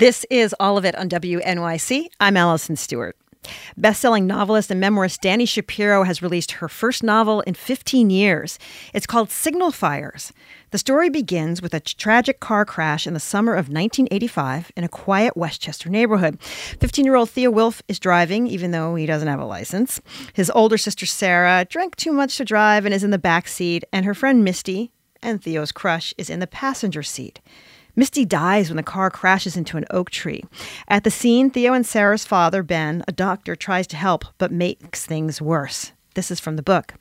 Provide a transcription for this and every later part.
This is All of It on WNYC. I'm Allison Stewart. Best-selling novelist and memoirist Dani Shapiro has released her first novel in 15 years. It's called Signal Fires. The story begins with a tragic car crash in the summer of 1985 in a quiet Westchester neighborhood. 15-year-old Theo Wilf is driving, even though he doesn't have a license. His older sister Sarah drank too much to drive and is in the back seat, and her friend Misty, and Theo's crush, is in the passenger seat. Misty dies when the car crashes into an oak tree. At the scene, Theo and Sarah's father, Ben, a doctor, tries to help, but makes things worse. This is from the book.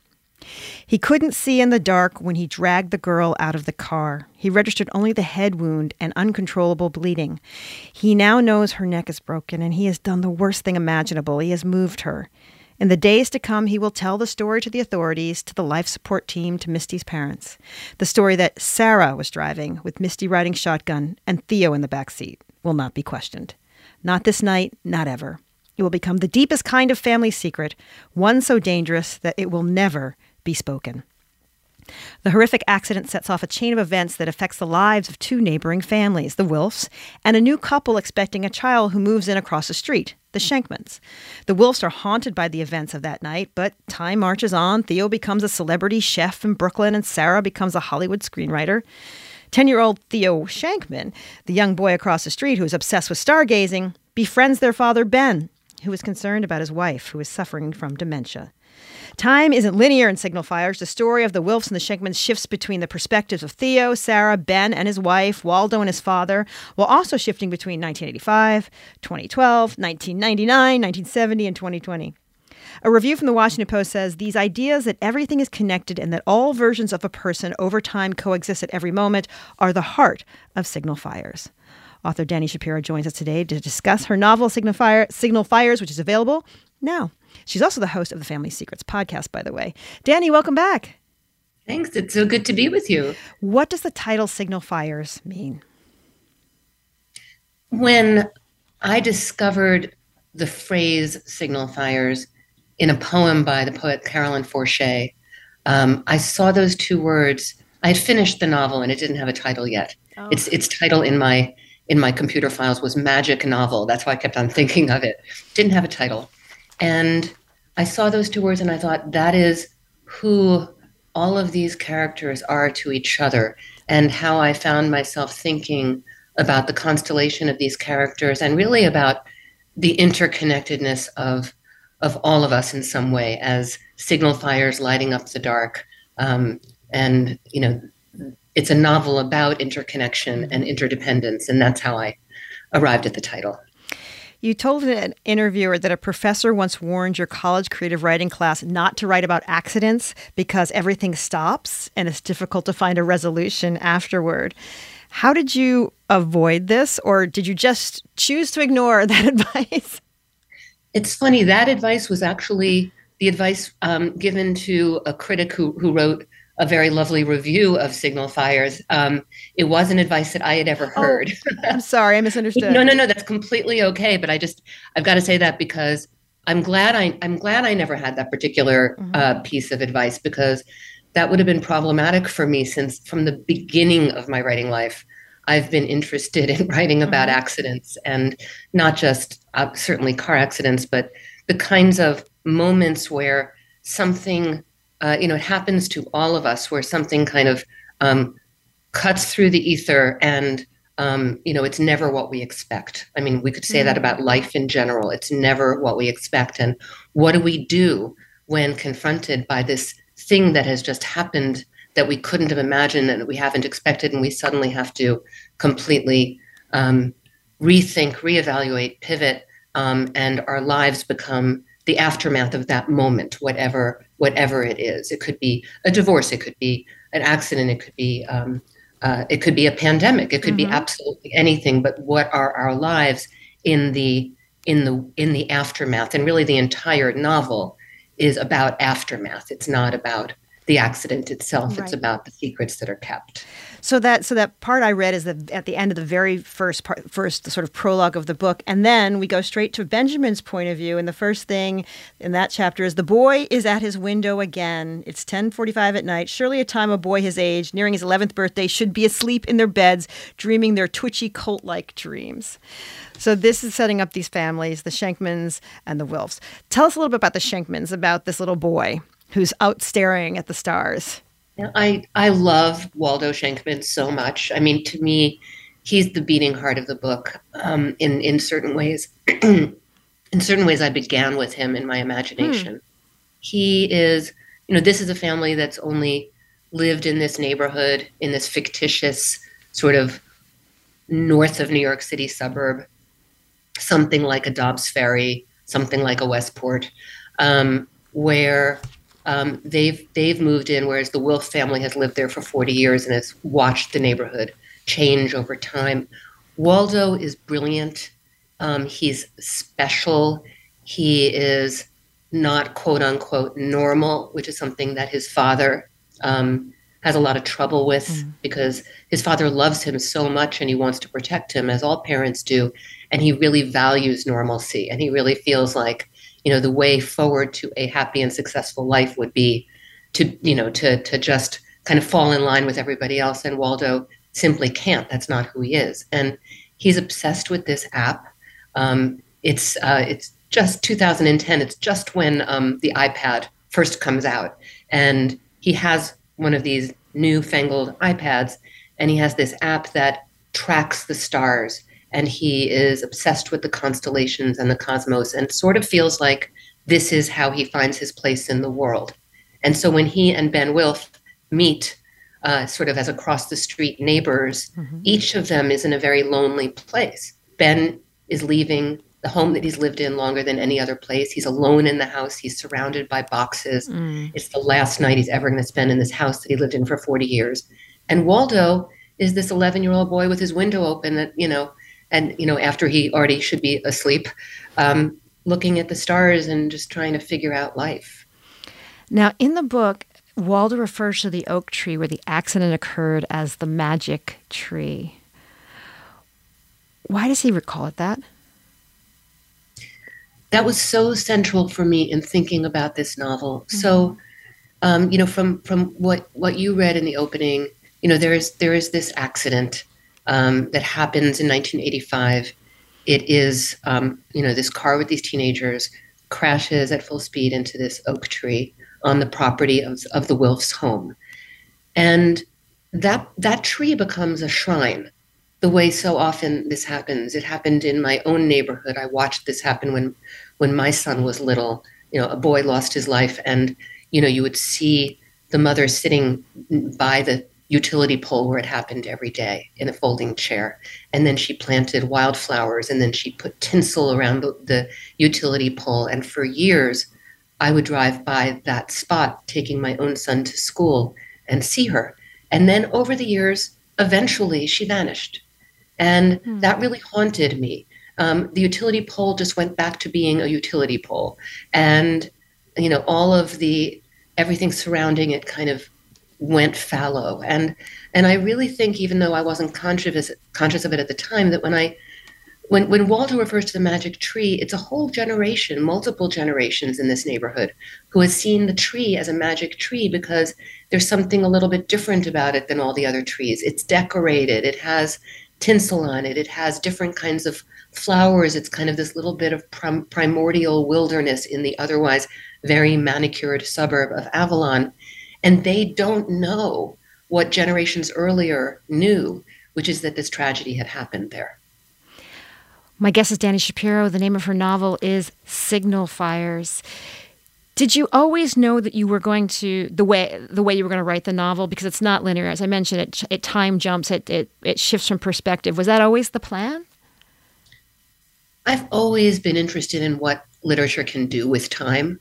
He couldn't see in the dark when he dragged the girl out of the car. He registered only the head wound and uncontrollable bleeding. He now knows her neck is broken, and he has done the worst thing imaginable. He has moved her. In the days to come, he will tell the story to the authorities, to the life support team, to Misty's parents. The story that Sarah was driving with Misty riding shotgun and Theo in the back seat will not be questioned. Not this night, not ever. It will become the deepest kind of family secret, one so dangerous that it will never be spoken. The horrific accident sets off a chain of events that affects the lives of two neighboring families, the Wilfs, and a new couple expecting a child who moves in across the street, the Schenkmans. The Wilfs are haunted by the events of that night, but time marches on. Theo becomes a celebrity chef in Brooklyn, and Sarah becomes a Hollywood screenwriter. 10-year-old Theo Schenkman, the young boy across the street who is obsessed with stargazing, befriends their father, Ben, who is concerned about his wife, who is suffering from dementia. Time isn't linear in Signal Fires. The story of the Wilfs and the Schenkmans shifts between the perspectives of Theo, Sarah, Ben, and his wife, Waldo and his father, while also shifting between 1985, 2012, 1999, 1970, and 2020. A review from the Washington Post says, these ideas that everything is connected and that all versions of a person over time coexist at every moment are the heart of Signal Fires. Author Dani Shapiro joins us today to discuss her novel, Signal Fires, which is available now. She's also the host of the Family Secrets podcast, by the way. Dani, welcome back. Thanks. It's so good to be with you. What does the title Signal Fires mean? When I discovered the phrase Signal Fires in a poem by the poet Carolyn Forche, I saw those two words. I had finished the novel and it didn't have a title yet. Oh. Its title in my computer files was Magic Novel. That's why I kept on thinking of it. Didn't have a title. And I saw those two words and I thought, that is who all of these characters are to each other, and how I found myself thinking about the constellation of these characters and really about the interconnectedness of all of us in some way as signal fires lighting up the dark. And, you know, it's a novel about interconnection and interdependence, and that's how I arrived at the title. You told an interviewer that a professor once warned your college creative writing class not to write about accidents because everything stops and it's difficult to find a resolution afterward. How did you avoid this, or did you just choose to ignore that advice? It's funny, that advice was actually the advice given to a critic who wrote a very lovely review of Signal Fires. It wasn't advice that I had ever heard. Oh, I'm sorry, I misunderstood. No, that's completely okay. But I've got to say that because I'm glad I never had that particular piece of advice, because that would have been problematic for me, since from the beginning of my writing life, I've been interested in writing about accidents, and not just certainly car accidents, but the kinds of moments where something it happens to all of us, where something kind of cuts through the ether and, it's never what we expect. I mean, we could say that about life in general. It's never what we expect. And what do we do when confronted by this thing that has just happened that we couldn't have imagined and that we haven't expected, and we suddenly have to completely rethink, reevaluate, pivot, and our lives become the aftermath of that moment, whatever it is. It could be a divorce, it could be an accident, it could be a pandemic, it could be absolutely anything. But what are our lives in the aftermath? And really, the entire novel is about aftermath. It's not about the accident itself. Right. It's about the secrets that are kept. So that part I read is at the end of the very first sort of prologue of the book, and then we go straight to Benjamin's point of view. And the first thing in that chapter is the boy is at his window again. It's 10:45 at night. Surely a time a boy his age, nearing his 11th birthday, should be asleep in their beds, dreaming their twitchy cult-like dreams. So this is setting up these families, the Schenkmans and the Wilfs. Tell us a little bit about the Schenkmans, about this little boy who's out staring at the stars. Yeah, I love Waldo Schenkman so much. I mean, to me, he's the beating heart of the book. In certain ways, in certain ways, I began with him in my imagination. He is, this is a family that's only lived in this neighborhood, in this fictitious sort of north of New York City suburb, something like a Dobbs Ferry, something like a Westport, where they've moved in, whereas the Wilf family has lived there for 40 years and has watched the neighborhood change over time. Waldo is brilliant. He's special. He is not quote unquote normal, which is something that his father has a lot of trouble with because his father loves him so much and he wants to protect him, as all parents do. And he really values normalcy. And he really feels like, the way forward to a happy and successful life would be to just kind of fall in line with everybody else. And Waldo simply can't. That's not who he is. And he's obsessed with this app. It's just 2010. It's just when the iPad first comes out. And he has one of these newfangled iPads, and he has this app that tracks the stars. And he is obsessed with the constellations and the cosmos, and sort of feels like this is how he finds his place in the world. And so when he and Ben Wilf meet sort of as across the street neighbors, each of them is in a very lonely place. Ben is leaving the home that he's lived in longer than any other place. He's alone in the house. He's surrounded by boxes. It's the last night he's ever going to spend in this house that he lived in for 40 years. And Waldo is this 11-year-old boy with his window open that, after he already should be asleep, looking at the stars and just trying to figure out life. Now, in the book, Waldo refers to the oak tree where the accident occurred as the magic tree. Why does he recall it that? That was so central for me in thinking about this novel. So, from what you read in the opening, there is this accident that happens in 1985. It is, this car with these teenagers crashes at full speed into this oak tree on the property of the Wilf's home. And that tree becomes a shrine, the way so often this happens. It happened in my own neighborhood. I watched this happen when my son was little. A boy lost his life, and, you would see the mother sitting by the utility pole where it happened every day in a folding chair. And then she planted wildflowers, and then she put tinsel around the utility pole. And for years, I would drive by that spot, taking my own son to school, and see her. And then over the years, eventually she vanished. And that really haunted me. The utility pole just went back to being a utility pole. And, all of everything surrounding it kind of went fallow. And I really think, even though I wasn't conscious of it at the time, that when Waldo refers to the magic tree, it's a whole generation, multiple generations in this neighborhood who has seen the tree as a magic tree because there's something a little bit different about it than all the other trees. It's decorated. It has tinsel on it. It has different kinds of flowers. It's kind of this little bit of primordial wilderness in the otherwise very manicured suburb of Avalon. And they don't know what generations earlier knew, which is that this tragedy had happened there. My guest is Dani Shapiro. The name of her novel is Signal Fires. Did you always know that you were going to, the way you were going to write the novel? Because it's not linear. As I mentioned, it time jumps, it shifts from perspective. Was that always the plan? I've always been interested in what literature can do with time.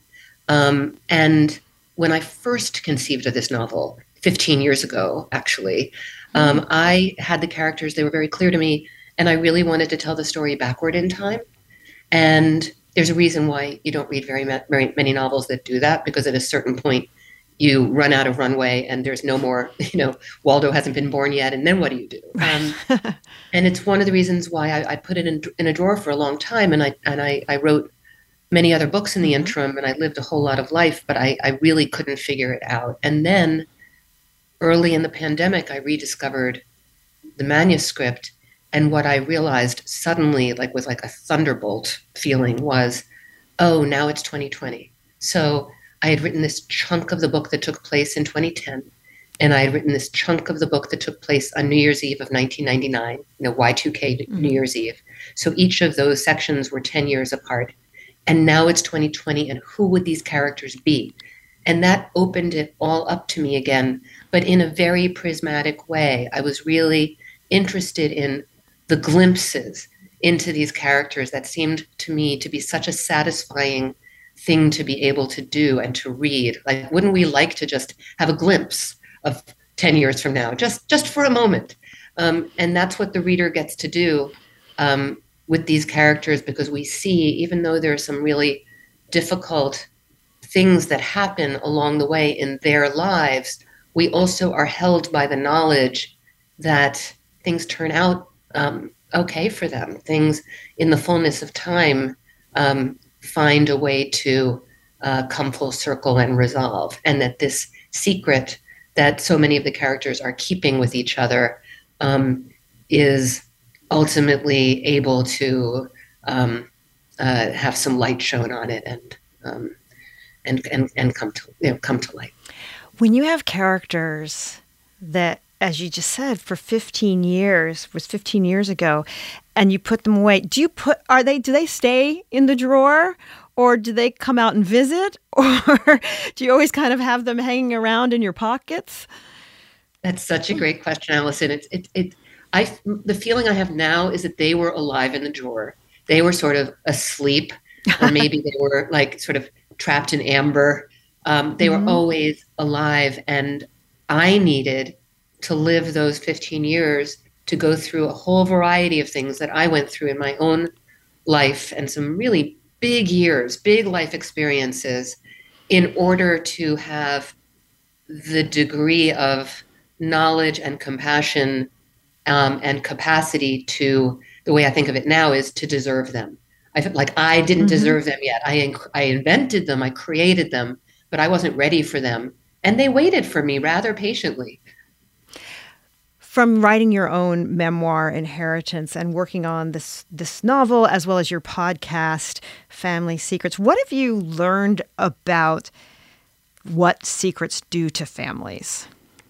And when I first conceived of this novel, 15 years ago, actually, I had the characters, they were very clear to me, and I really wanted to tell the story backward in time. And there's a reason why you don't read very many novels that do that, because at a certain point, you run out of runway and there's no more, Waldo hasn't been born yet. And then what do you do? And it's one of the reasons why I put it in a drawer for a long time. And I wrote many other books in the interim, and I lived a whole lot of life, but I really couldn't figure it out. And then early in the pandemic, I rediscovered the manuscript. And what I realized suddenly, was like a thunderbolt feeling, was, oh, now it's 2020. So I had written this chunk of the book that took place in 2010, and I had written this chunk of the book that took place on New Year's Eve of 1999, Y2K New Year's Eve. So each of those sections were 10 years apart. And now it's 2020, and who would these characters be? And that opened it all up to me again, but in a very prismatic way. I was really interested in the glimpses into these characters that seemed to me to be such a satisfying thing to be able to do and to read. Like, wouldn't we like to just have a glimpse of 10 years from now, just for a moment? And that's what the reader gets to do with these characters, because we see, even though there are some really difficult things that happen along the way in their lives, we also are held by the knowledge that things turn out okay for them. Things in the fullness of time find a way to come full circle and resolve. And that this secret that so many of the characters are keeping with each other is ultimately able to have some light shown on it and come to light. When you have characters that, as you just said, for 15 years, was 15 years ago, and you put them away, do they stay in the drawer, or do they come out and visit, or do you always kind of have them hanging around in your pockets? That's such a great question, Allison. The feeling I have now is that they were alive in the drawer. They were sort of asleep, or maybe they were sort of trapped in amber. They were always alive, and I needed to live those 15 years to go through a whole variety of things that I went through in my own life, and some really big years, big life experiences, in order to have the degree of knowledge and compassion and capacity to, the way I think of it now, is to deserve them. I felt like I didn't deserve them yet. I invented them, I created them, but I wasn't ready for them. And they waited for me rather patiently. From writing your own memoir, Inheritance, and working on this novel, as well as your podcast, Family Secrets, what have you learned about what secrets do to families?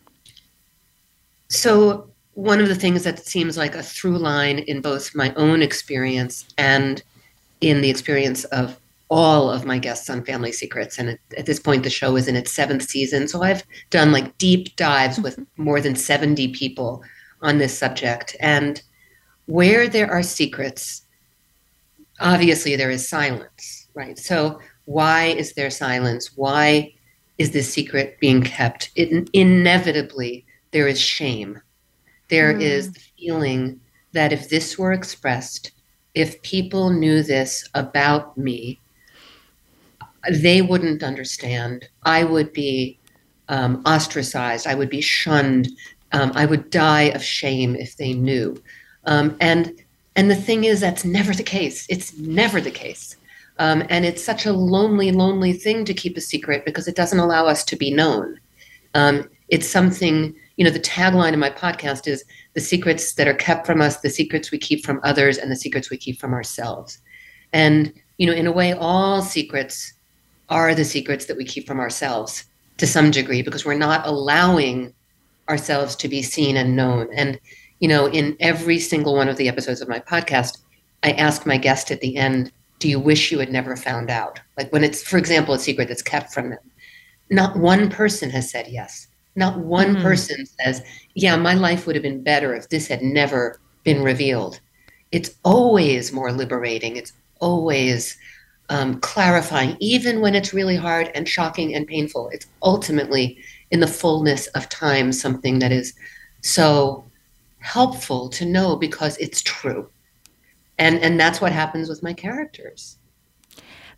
So one of the things that seems like a through line in both my own experience and in the experience of all of my guests on Family Secrets, and at this point the show is in its 7th season, so I've done deep dives with more than 70 people on this subject. And where there are secrets, obviously there is silence, right? So why is there silence? Why is this secret being kept? Inevitably, there is shame. There is the feeling that if this were expressed, if people knew this about me, they wouldn't understand. I would be ostracized. I would be shunned. I would die of shame if they knew. And the thing is, that's never the case. It's never the case. And it's such a lonely, lonely thing to keep a secret, because it doesn't allow us to be known. It's something, the tagline of my podcast is the secrets that are kept from us, the secrets we keep from others, and the secrets we keep from ourselves. And, in a way, all secrets are the secrets that we keep from ourselves to some degree, because we're not allowing ourselves to be seen and known. And, in every single one of the episodes of my podcast, I ask my guest at the end, do you wish you had never found out? Like when it's, for example, a secret that's kept from them. Not one person has said yes. Not one person says, yeah, my life would have been better if this had never been revealed. It's always more liberating. It's always clarifying, even when it's really hard and shocking and painful. It's ultimately, in the fullness of time, something that is so helpful to know because it's true. And that's what happens with my characters.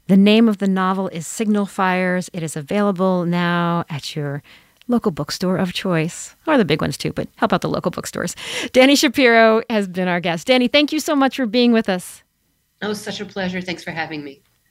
The name of the novel is Signal Fires. It is available now at your local bookstore of choice, or the big ones too, but help out the local bookstores. Dani Shapiro has been our guest. Dani, thank you so much for being with us. Oh, such a pleasure. Thanks for having me.